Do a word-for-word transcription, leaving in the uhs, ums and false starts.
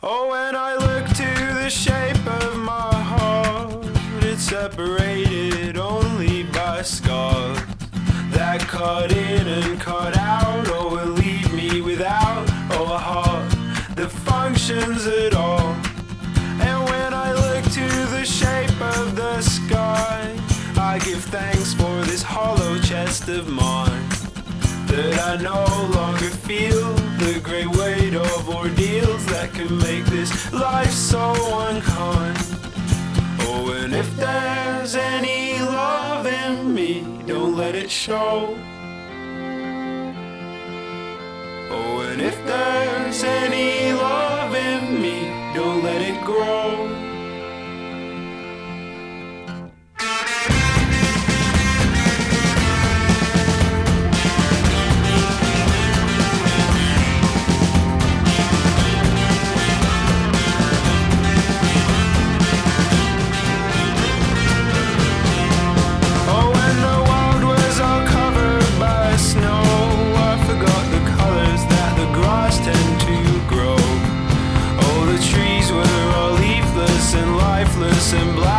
Oh, when I look to the shape of my heart, it's separated only by scars that cut in and cut out, or will leave me without a heart that functions at all. And when I look to the shape of the sky, I give thanks for this hollow chest of mine, that I no longer feel the great weight of ordeals that can make this life so unkind. Oh, and if there's any love in me, don't let it show. Oh, and if there's any love in me, don't let it grow. And